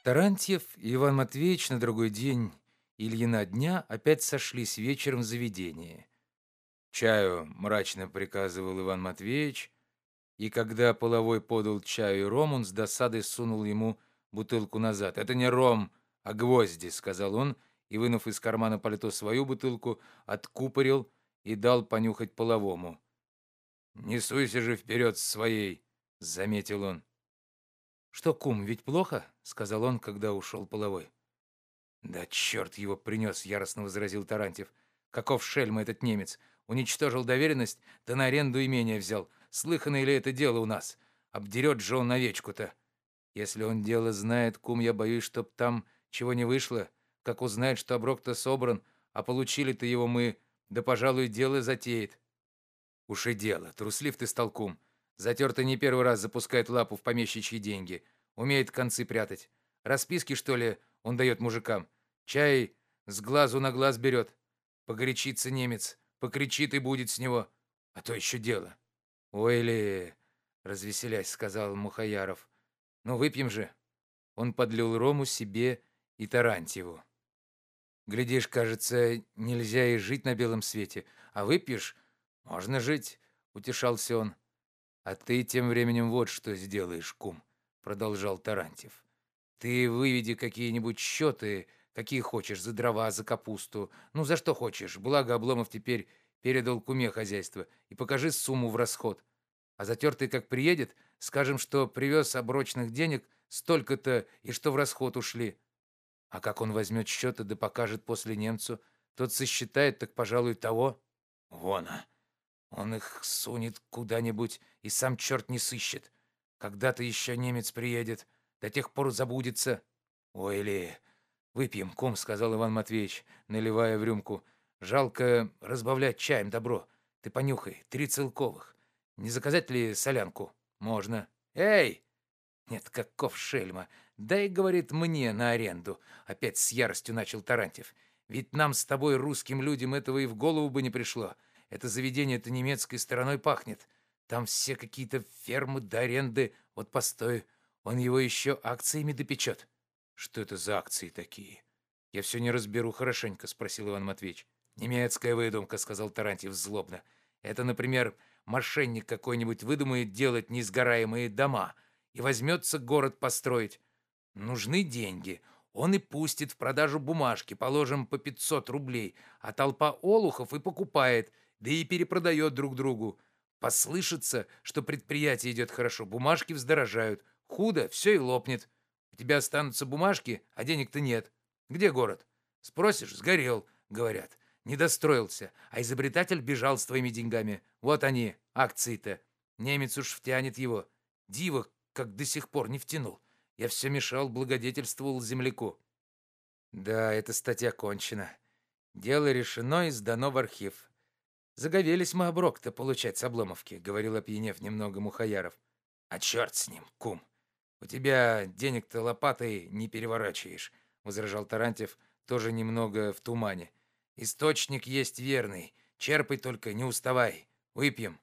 Тарантьев и Иван Матвеевич на другой день Ильина дня опять сошлись вечером в заведении. Чаю мрачно приказывал Иван Матвеевич, и когда Половой подал чаю и ром, он с досадой сунул ему бутылку назад. «Это не ром, а гвозди», — сказал он, и, вынув из кармана пальто свою бутылку, откупорил и дал понюхать Половому. «Не суйся же вперед с своей», — заметил он. «Что, кум, ведь плохо?» — сказал он, когда ушел Половой. «Да черт его принес!» — яростно возразил Тарантьев. «Каков шельма этот немец! Уничтожил доверенность, да на аренду имения взял. Слыхано ли это дело у нас? Обдерет же он овечку-то. Если он дело знает, кум, я боюсь, чтоб там чего не вышло. Как узнает, что оброк-то собран, а получили-то его мы, да, пожалуй, дело затеет». «Уж и дело. Труслив ты стал, кум. Затертый не первый раз запускает лапу в помещичьи деньги. Умеет концы прятать. Расписки, что ли, он дает мужикам? Чай с глазу на глаз берет. Погорячится немец, покричит и будет с него. А то еще дело». «Ой ли!» — развеселясь, сказал Мухаяров. «Ну, выпьем же». Он подлил рому себе и Тарантьеву. «Глядишь, кажется, нельзя и жить на белом свете. А выпьешь — можно жить», — утешался он. «А ты тем временем вот что сделаешь, кум», — продолжал Тарантьев. «Ты выведи какие-нибудь счеты, какие хочешь, за дрова, за капусту, ну, за что хочешь, благо Обломов теперь передал куме хозяйство, и покажи сумму в расход. А затертый как приедет, скажем, что привез оброчных денег столько-то и что в расход ушли. А как он возьмет счеты да покажет после немцу, тот сосчитает, так, пожалуй, того. Вон, он их сунет куда-нибудь, и сам черт не сыщет. Когда-то еще немец приедет, до тех пор забудется». «Ой ли, выпьем, кум», — сказал Иван Матвеевич, наливая в рюмку. «Жалко разбавлять чаем добро. Ты понюхай, 3 целковых. Не заказать ли солянку?» «Можно». «Эй!» «Нет, каков шельма! Дай, — говорит, — мне на аренду!» Опять с яростью начал Тарантьев. «Ведь нам с тобой, русским людям, этого и в голову бы не пришло. Это заведение-то немецкой стороной пахнет. Там все какие-то фермы до аренды. Вот постой, он его еще акциями допечет». «Что это за акции такие? Я все не разберу хорошенько», — спросил Иван Матвеевич. «Немецкая выдумка», — сказал Тарантьев злобно. «Это, например, мошенник какой-нибудь выдумает делать несгораемые дома и возьмется город построить. Нужны деньги. Он и пустит в продажу бумажки, положим, по 500 рублей, а толпа олухов и покупает, да и перепродает друг другу. Послышится, что предприятие идет хорошо, бумажки вздорожают. Худо, все и лопнет. У тебя останутся бумажки, а денег-то нет. Где город? Спросишь — сгорел, говорят. Не достроился, а изобретатель бежал с твоими деньгами. Вот они, акции-то. Немец уж втянет его. Диво, как до сих пор не втянул. Я все мешал, благодетельствовал земляку». «Да, эта статья кончена. Дело решено и сдано в архив. Заговелись мы оброк-то получать с Обломовки», — говорил, опьянев немного, Мухаяров. «А черт с ним, кум. У тебя денег-то лопатой не переворачиваешь», — возражал Тарантьев, тоже немного в тумане. «Источник есть верный. Черпай только, не уставай. Выпьем».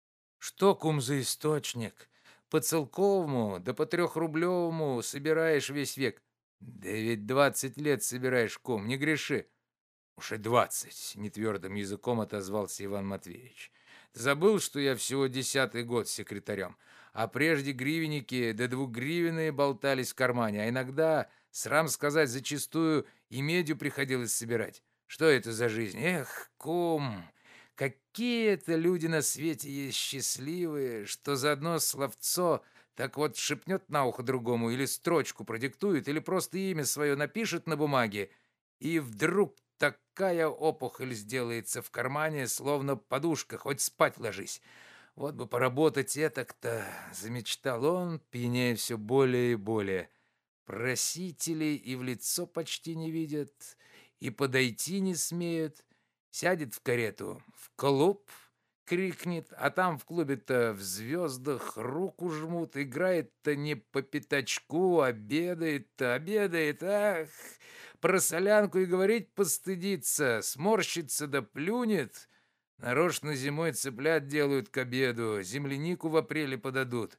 «Что, кум, за источник? По целковому, да по 3-рублевому собираешь весь век». «Да ведь 20 лет собираешь, кум, не греши». «Уж и 20, нетвердым языком отозвался Иван Матвеевич. «Ты забыл, что я всего 10-й год секретарем, а прежде гривенники да двугривенные болтались в кармане, а иногда, срам сказать, зачастую и медью приходилось собирать. Что это за жизнь? Эх, кум, какие это люди на свете есть счастливые, что за одно словцо так вот шепнет на ухо другому, или строчку продиктует, или просто имя свое напишет на бумаге, и вдруг такая опухоль сделается в кармане, словно подушка, хоть спать ложись. Вот бы поработать этак-то», — замечтал он, пьянея все более и более. «Просителей и в лицо почти не видят, и подойти не смеют. Сядет в карету, в клуб, крикнет, а там в клубе-то в звездах руку жмут, играет-то не по пятачку, обедает-то, обедает, ах, про солянку и говорить постыдится, сморщится да плюнет. Нарочно зимой цыплят делают к обеду, землянику в апреле подадут.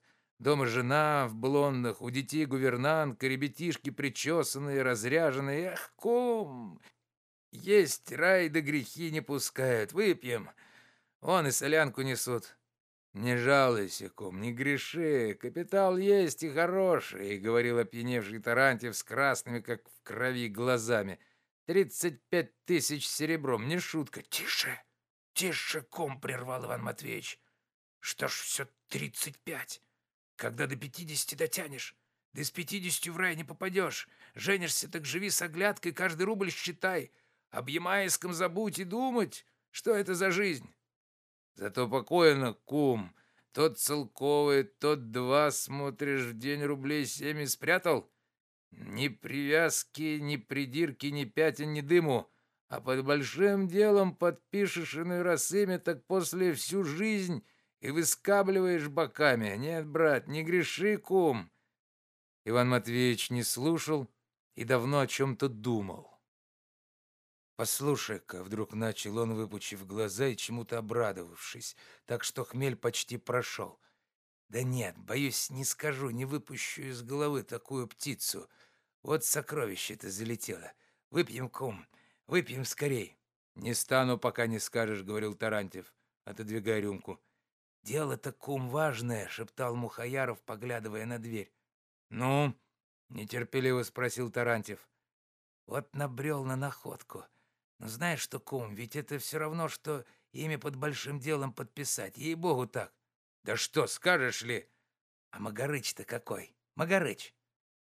Дома жена в блондах, у детей гувернантка, ребятишки причесанные, разряженные. Эх, кум, есть рай да грехи не пускают. Выпьем. Вон и солянку несут. «Не жалуйся, кум, не греши, капитал есть и хороший», — говорил опьяневший Тарантьев с красными, как в крови, глазами. 35 000 серебром, не шутка. «Тише, тише, кум», — прервал Иван Матвеевич. «Что ж все 35? Когда до 50 дотянешь? Да с 50 в рай не попадешь. Женишься, так живи с оглядкой, каждый рубль считай. Об Ямайском забудь и думать, что это за жизнь». Зато покойно, кум. Тот целковый, тот два, смотришь, в день рублей 7 и спрятал. Ни привязки, ни придирки, ни пятен, ни дыму. А под большим делом подпишешь иной раз имя, так после всю жизнь и выскабливаешь боками. Нет, брат, не греши, кум. Иван Матвеевич не слушал и давно о чем-то думал. «Послушай-ка», — вдруг начал он, выпучив глаза и чему-то обрадовавшись, так что хмель почти прошел. «Да нет, боюсь, не скажу, не выпущу из головы такую птицу. Вот сокровище-то залетело. Выпьем, кум, выпьем скорей». «Не стану, пока не скажешь», — говорил Тарантьев, отодвигая рюмку. «Дело-то, кум, важное», — шептал Мухаяров, поглядывая на дверь. «Ну?» — нетерпеливо спросил Тарантьев. «Вот набрел на находку. Ну, знаешь что, кум, ведь это все равно, что имя под большим делом подписать. Ей-богу так». «Да что, скажешь ли?» «А Магарыч-то какой? Магарыч?»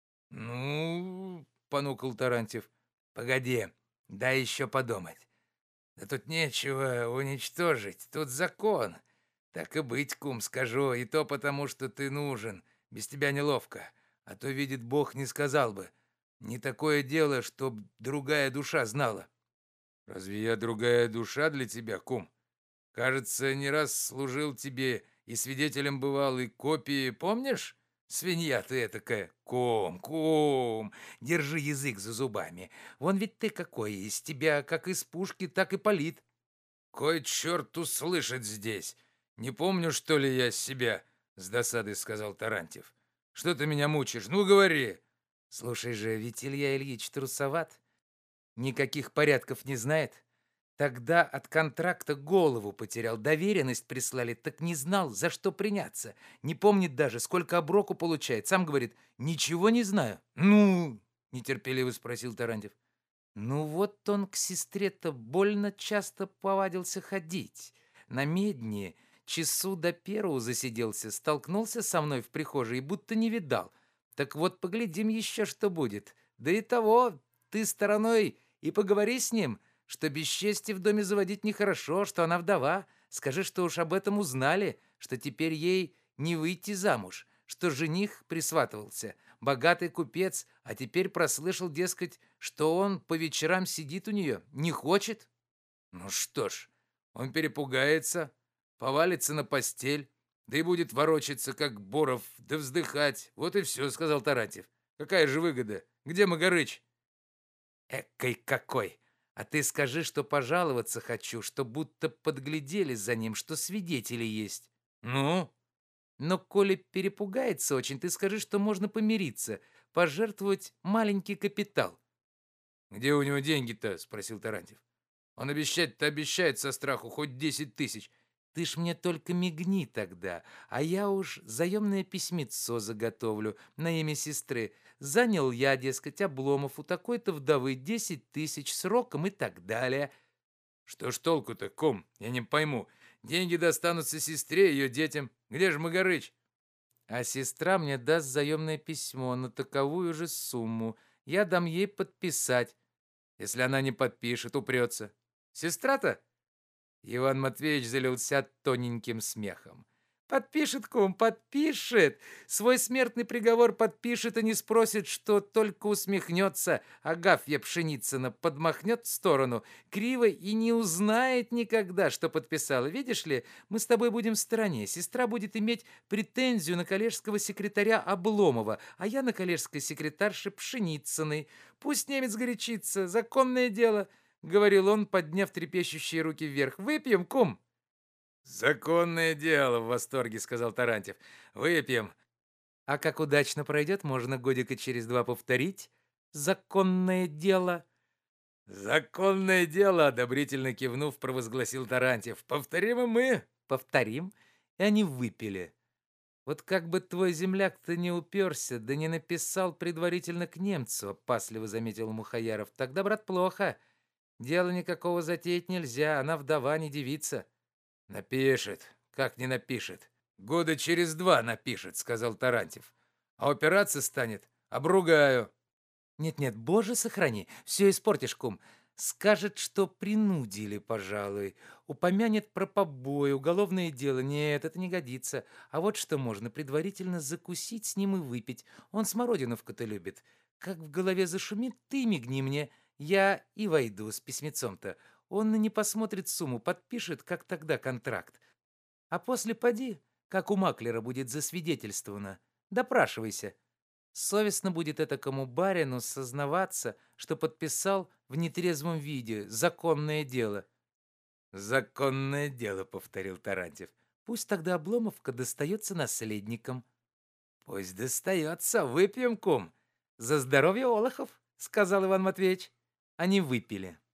«Ну...» — понукал Тарантьев. «Погоди, дай еще подумать. Да тут нечего уничтожить, тут закон. Так и быть, кум, скажу, и то потому, что ты нужен. Без тебя неловко. А то, видит Бог, не сказал бы. Не такое дело, чтоб другая душа знала». «Разве я другая душа для тебя, кум? Кажется, не раз служил тебе и свидетелем бывал, и копии, помнишь? Свинья ты этакая. Кум, кум, держи язык за зубами. Вон ведь ты какой, из тебя как из пушки, так и палит». «Кой черт услышать здесь? Не помню, что ли, я себя?» — с досадой сказал Тарантьев. «Что ты меня мучишь? Ну, говори!» «Слушай же, ведь Илья Ильич трусоват. Никаких порядков не знает. Тогда от контракта голову потерял, доверенность прислали, так не знал, за что приняться. Не помнит даже, сколько оброку получает. Сам говорит, ничего не знаю. «Ну?» — нетерпеливо спросил Тарантьев. «Ну вот он к сестре-то больно часто повадился ходить. На медне часу до первого засиделся, столкнулся со мной в прихожей и будто не видал. Так вот поглядим еще, что будет. Да и того, ты стороной и поговори с ним, что бесчестие в доме заводить нехорошо, что она вдова. Скажи, что уж об этом узнали, что теперь ей не выйти замуж, что жених присватывался, богатый купец, а теперь прослышал, дескать, что он по вечерам сидит у нее, не хочет». «Ну что ж, он перепугается, повалится на постель, да и будет ворочаться, как Боров, да вздыхать. Вот и все», — сказал Тарантьев. «Какая же выгода? Где Магарыч?» «Экой какой! А ты скажи, что пожаловаться хочу, что будто подглядели за ним, что свидетели есть». «Ну?» «Но коли перепугается очень, ты скажи, что можно помириться, пожертвовать маленький капитал». «Где у него деньги-то?» — спросил Тарантьев. «Он обещать-то обещает со страху хоть 10 000». «Ты ж мне только мигни тогда, а я уж заемное письмецо заготовлю на имя сестры. Занял я, дескать, Обломов у такой-то вдовы 10 000 сроком и так далее». «Что ж толку-то, кум? Я не пойму. Деньги достанутся сестре и ее детям. Где же Магарыч?» «А сестра мне даст заемное письмо на таковую же сумму. Я дам ей подписать. Если она не подпишет, упрется. Сестра-то?» Иван Матвеевич залился тоненьким смехом. «Подпишет, кум, подпишет! Свой смертный приговор подпишет и не спросит, что только усмехнется. Агафья Пшеницына подмахнет в сторону, криво и не узнает никогда, что подписала. Видишь ли, мы с тобой будем в стороне. Сестра будет иметь претензию на коллежского секретаря Обломова, а я на коллежской секретарше Пшеницыной. Пусть немец горячится, законное дело». — говорил он, подняв трепещущие руки вверх. «Выпьем, кум?» «Законное дело», — в восторге сказал Тарантьев. «Выпьем. А как удачно пройдет, можно годика через 2 повторить. Законное дело. Законное дело, одобрительно кивнув, провозгласил Тарантьев. Повторим и мы. Повторим. И они выпили. Вот как бы твой земляк-то не уперся, да не написал предварительно к немцу, опасливо заметил Мухаяров. Тогда, брат, плохо. Дела никакого затеять нельзя, она вдова, не девица. Напишет. Как не напишет? Года через 2 напишет, сказал Тарантьев. А упираться станет. Обругаю. Нет-нет, боже сохрани, все испортишь, кум. Скажет, что принудили, пожалуй. Упомянет про побои, уголовное дело. Нет, это не годится. А вот что можно, предварительно закусить с ним и выпить. Он смородиновку-то любит. Как в голове зашумит, ты мигни мне. Я и войду с письмецом-то. Он не посмотрит сумму, подпишет, как тогда контракт. А после поди, как у маклера будет засвидетельствовано. Допрашивайся. Совестно будет этакому барину сознаваться, что подписал в нетрезвом виде законное дело. «Законное дело», — повторил Тарантьев. «Пусть тогда Обломовка достается наследникам». «Пусть достается. Выпьем, кум». «За здоровье Олохов», — сказал Иван Матвеевич. Они выпили.